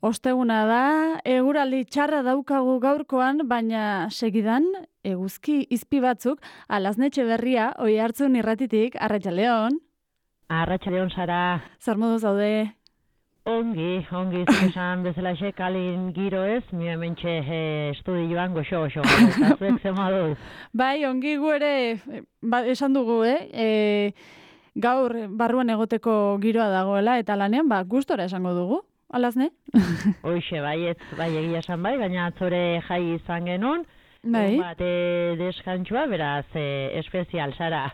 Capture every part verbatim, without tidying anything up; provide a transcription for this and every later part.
Osteguna da, eguraldi txarra daukagu gaurkoan, baina segidan eguzki izpi batzuk Alaznetxe berria Oiartzun irratitik. Arratsaldeon. Arratsaldeon, Sara. Zer modu zaude? Ongi, ongi, esan bezalaxe kalin giro ez, mi hementxe eh, estudioan goxo-goxo, eta zuek zema duz. Bai, ongi gu ere, ba, esan dugu, eh? E, gaur barruan egoteko giroa dagoela, eta lanean, ba, gustora esango dugu. Alazne? Hoixe, baiet, bai egia esan bai, gaina atzore jai izan genuen, bai. bat e, deskantzua, beraz, e, espezial, Sara.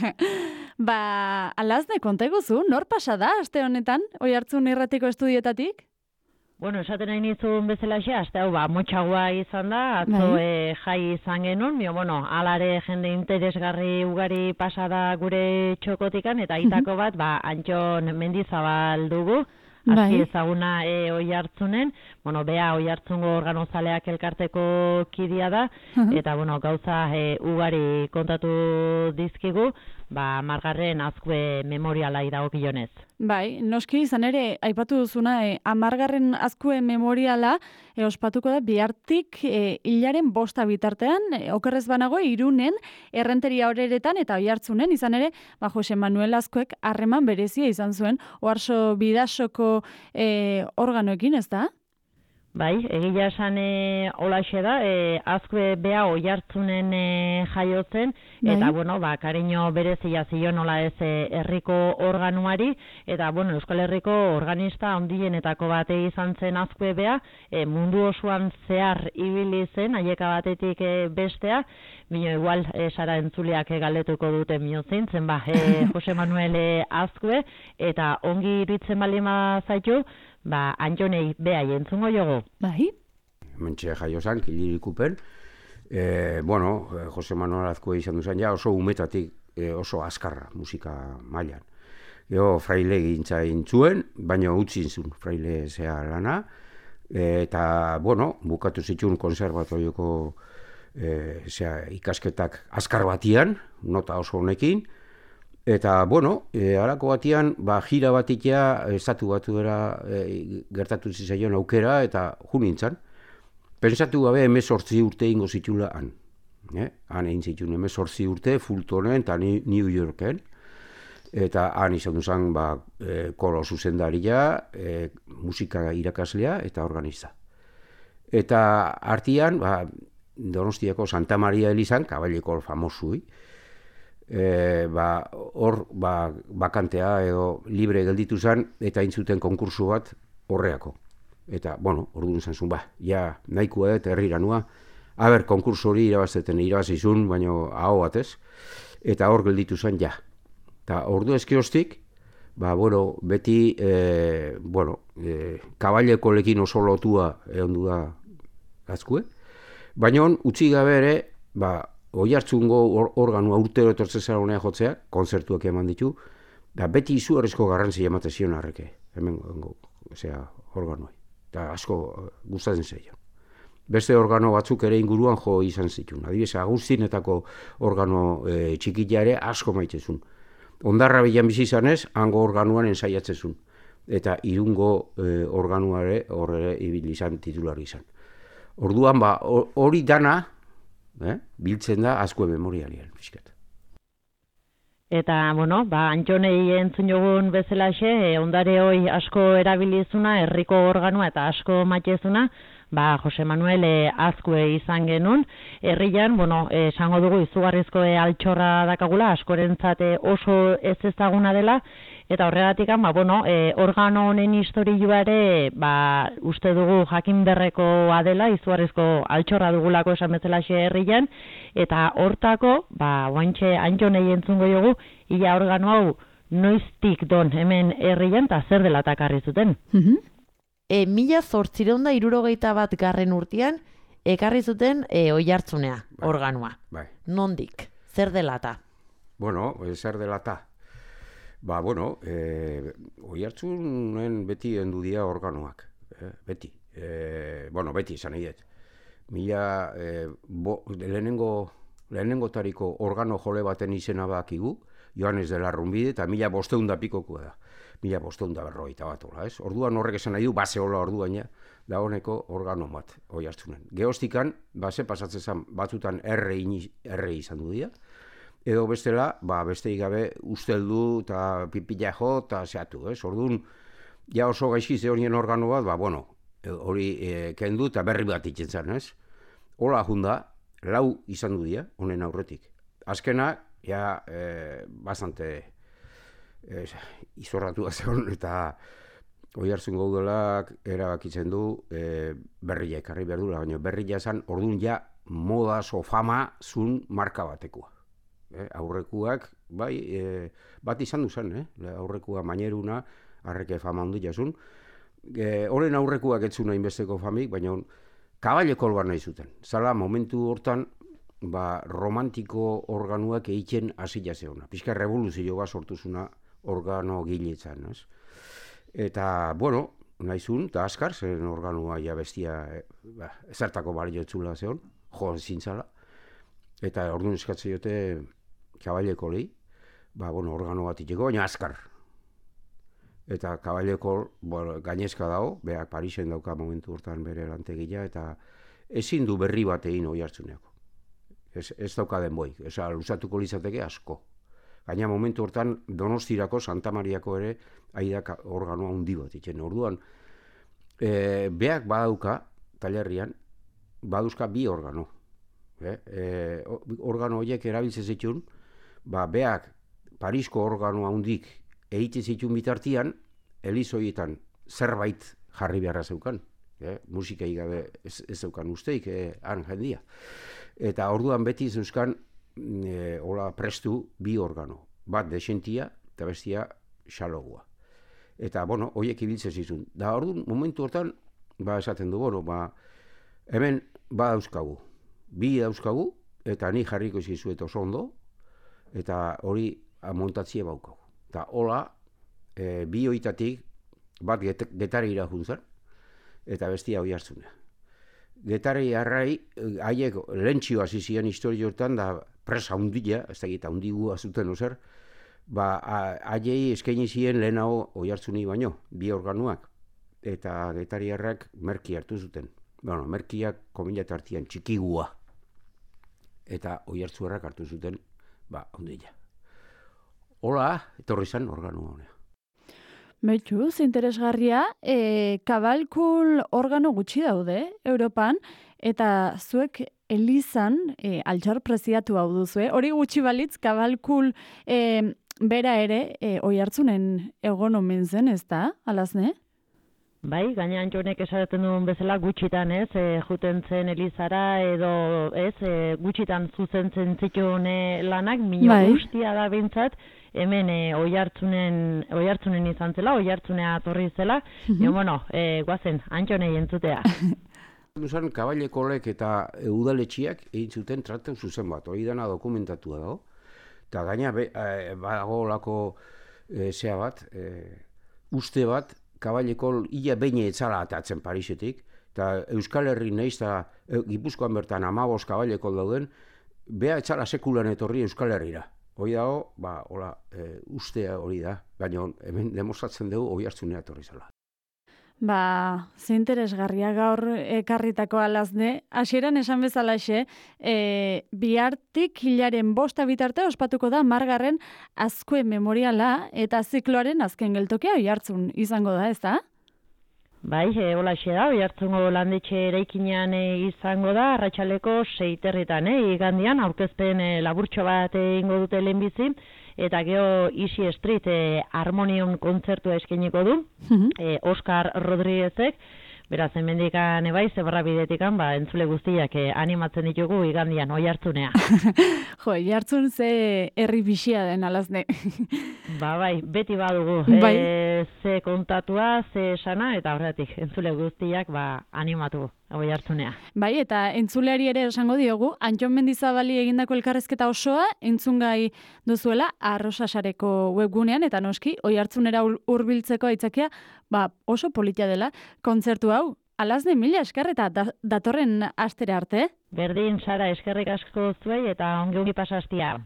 Ba, Alazne, konta eguzu, nor pasa da, aste honetan, Oiartzun irratiko estudietatik? Bueno, esaten nahi nizun bezalaxe, aste hau, ba, motxagoa izan da, atzo Bai. e, jai izan genuen, mio, bueno, alare jende interesgarri ugari pasada gure txokotikan, eta itako bat, ba, Antxon Mendizabal dugu, Bai. Azki ezaguna e, Oiartzunen, bueno, bea Oiartzungo organozaleak elkarteko kidea da, Uh-huh. eta, bueno, gauza e, ugari kontatu dizkigu, ba, margarren azkue memorialai dagokionez. Bai, noski izan ere, aipatu duzuna, e, amargarren azkue memoriala e, ospatuko da bihartik e, hilaren bosta bitartean, e, okerrez banago, Irunen, errenteria horeretan eta Oiartzunen, izan ere, ba, Jose Manuel Azkuek harreman berezia izan zuen, Oarso Bidasoko e, organoekin, ez da? Bai, egia esan e, holaxe da, e, azkue bea Oiartzunen e, jaiotzen, eta, Bai. bueno, ba, kariño berezia zion nola ez e, herriko organuari, eta, bueno, Euskal Herriko organista handienetako bate izan zen azkue bea, e, mundu osoan zehar ibili zen, aieka batetik e, bestea, Mino, igual, e, Sara entzuleak e, galdetuko dute mio zein, zen ba, e, Jose Manuel e, Azkue, eta ongi iritzen balima zaitu, ba, Antxonei bea jentzungo jogo. Bai. Mentxe jaio zan, kilirikupen. E, bueno, Jose Manuel Azkue izan duzan, ja oso umetatik e, oso azkarra musika mailan. Gero fraile gintza intzuen, baina utzi zuen fraile zea lana. E, eta, bueno, bukatu zituen konservatorioko e, zea, ikasketak azkar batian, nota oso honekin. Eta, bueno, e, halako batian, ba, jira batikia estatu batuera e, gertatu zizaion aukera eta ju nintzen. Pentsatu gabe hemezortzi urte ingo zitula han. Eh? Han egin zituen hemezortzi urte, Fultonen eta New Yorken. Eta han izan duzan ba, e, koro zuzendaria, e, musika irakaslea eta organista. Eta artian, ba, Donostiako Santa Maria Elizan, kabaileko famosui, E, ba, hor ba, bakantea edo libre gelditu zen eta intzuten konkursu bat horreako. Eta, bueno, orduan izan zuen, ba, ja, nahikoa dut herrira nua, haber, konkursu hori irabazteten irabazizun, baina aho batez, eta hor gelditu zen, ja. Eta ordu ezkiostik, ba, bueno, beti, e, bueno, e, kabaieko lekin oso lotua egon du da Azkue, baina utzi gabe ere, ba, Oiartzungo or, organua urtero etortzen zara honea jotzea, konzertuak eman ditu, da beti izugarrizko garrantzi emate zion harreke, hemen osea, organuai. Eta asko gustatzen zaio. Beste organo batzuk ere inguruan jo izan zituen. Adibidez, Agustinetako organo e, txikitia ere asko maitezun. Ondarra bilan bizi izanez, hango organuan ensaiatzezun. Eta Irungo e, organuare horre ibili izan titulari izan. Orduan, ba, hori dana, Eh? biltzen da Azkue memorialian, fiskat. Eta, bueno, ba, Antxonei entzun jogun bezalaxe, e, ondare hoi asko erabilizuna, herriko organua eta asko matezuna, ba, Jose Manuel e, Azkue izan genuen. Herrian, bueno, esango dugu izugarrizko e, altxorra dakagula, askorentzat e, oso ez ezaguna dela, eta horregatik, ba, bueno, e, organo honen historioa ere, ba, uste dugu jakin berrekoa dela, izugarrizko altxorra dugulako esan bezalaxe herrian, eta hortako, ba, oantxe Antxonei entzungo jogu, ia organo hau noiztik don hemen herrian, eta zer dela takarri zuten. Uh-huh. E, mila zortzireunda irurogeita bat garren urtean, ekarri zuten e, Oiartzunea, Bai. organoa. Bai. Nondik, zer dela ta? Bueno, zer dela ta. Ba, bueno, e, Oiartzunen beti endu dira organoak, eh, beti. E, bueno, beti izan nahi dut. Mila, e, bo, lehenengo, lehenengo tariko organo jole baten izena bakigu, Joanes de la Rumbide, eta mila bosteunda pikokua da. Mila bosteunda berrogeita bat, ez? Orduan horrek esan nahi du, base hola orduan ja, dagoeneko organo bat, hoi hartzunen. Geostikan, ba, ze pasatzen zen, batzutan erre, erre izan du dira, edo bestela, ba, besteik gabe usteldu eta pipila jo eta zehatu, ez? Orduan, ja oso gaizki ze horien organo bat, ba, bueno, hori e, kendu eta berri bat itzen zen, ez? Hola junda, lau izan du dira, honen aurretik. Azkena, ja, e, bastante e, izorratu zegoen, eta hoi hartzun gaudelak erabakitzen du e, berria ekarri behar dula, baina berria esan orduan ja modaz o fama zun marka batekoa. E, aurrekuak, bai, e, bat izan du zen, eh? Aurrekua maineruna, arreke fama handu jasun. E, Horren aurrekuak etzuna inbesteko famik, baina kabalekol bat nahi zuten. Zala, momentu hortan, ba, romantiko organuak egiten hasi jazeona. Pizka revoluzio bat sortuzuna organo giletzan, ez? Eta, bueno, nahizun, eta askar, zen organua ja bestia e, ba, ezertako balio etzula zeon, jo zintzala. Eta orduan eskatzen jote kabaileko lehi, ba, bueno, organo bat itxeko, baina askar. Eta kabaileko bueno, gainezka dago, beak Parisen dauka momentu hortan bere lantegia, eta ezin du berri bat egin hoi hartzuneako. Ez, ez dauka den boi, eza luzatuko litzateke asko. Gaina momentu hortan Donostirako, Santa Mariako ere, aidak organoa handi bat itxen. Orduan, e, beak badauka, talerrian, baduzka bi organo. E, e, organo horiek erabiltzen zituen, ba, beak Parisko organoa handik egiten zituen bitartian, elizoietan zerbait jarri beharra zeukan. E, musikai gabe ez, ez zeukan usteik, e, han jendia. Eta orduan beti zeuzkan, E, hola prestu bi organo, bat desentia eta bestia xalogua. Eta, bueno, horiek ibiltzen zizun. Da, orduan, momentu hortan, ba, esaten du, bueno, ba, hemen, ba dauzkagu, bi dauzkagu, eta ni jarriko zizuet oso ondo, eta hori montatzie baukagu. Eta, hola, e, bi hoitatik, bat get, getari irahuntzen, eta bestia hoi hartzunea. Getari arrai, haiek lentzio hasi ziren historio hortan, da presa hundia, ez da gita hundigua zuten ozer, ba, haiei eskaini ziren lehenago oi hartzuni baino, bi organuak, eta getari arrak merki hartu zuten. Bueno, merkiak komila tartian txikigua, eta oi hartzu errak hartu zuten, ba, hundia. Hola, etorri zen organua honea. Betxuz, interesgarria, e, kabalkul organo gutxi daude, Europan, eta zuek elizan e, altxor preziatu hau duzue. Hori gutxi balitz, kabalkul e, bera ere e, oi hartzunen egon omen zen, ez da, alazne? Bai, gaina Antxonek esaten duen bezala gutxitan, ez, e, juten zen elizara edo, ez, e, gutxitan zuzentzen zituen lanak, mino bai. Guztia da bintzat, hemen e, oi hartzunen, oi hartzunen izan zela, oi hartzunea torri zela, mm -hmm. e, bueno, e, guazen, Antxonei entzutea. Duzan, kabailekolek eta e, udaletxiak egin zuten tratu zuzen bat, hori dena dokumentatua dago, eta gaina e, badago lako e, zea bat, e, uste bat, kabailekol ia beine etzala atatzen Parisetik, eta Euskal Herri nahiz eta e, Gipuzkoan bertan amabos kabailekol dauden, bea etzala sekulan etorri Euskal Herrira. Hoi dago, ba, hola, e, ustea hori da, baina hemen demostratzen dugu oi hartzunea etorri zela. Ba, ze interesgarria gaur ekarritako alazne. Hasieran esan bezalaxe, e, bihartik hilaren bosta bitarte ospatuko da margarren azkue memoriala eta zikloaren azken geltokia oi hartzun izango da, ez da? Bai, e, holaxe da, oi hartzungo landetxe eraikinean e, izango da, arratsaleko seiterritan, e, igandian, aurkezpen e, laburtxo bat egingo dute lehenbizi, eta gero Easy Street e, Harmonium kontzertua eskainiko du, Mm-hmm. e, Oscar Rodriguezek, beraz, hemendikan ebai, zebarra bidetikan, ba, entzule guztiak e, animatzen ditugu igandian, oi hartzunea. Jo, oi hartzun ze herri bixia den alazne. Ba, bai, beti badugu, Bai. e, ze kontatua, ze esana, eta horretik, entzule guztiak, ba, animatu, oi hartzunea. Bai, eta entzuleari ere esango diogu, Antxon Mendizabali egindako elkarrezketa osoa, entzungai duzuela, Arrosasareko webgunean, eta noski, oi hartzunera hurbiltzeko aitzakia, ba, oso politia dela, kontzertu hau, alazne mila esker eta da, datorren astere arte. Berdin, Sara, eskerrik asko zuei, eta ongi ongi pasastia.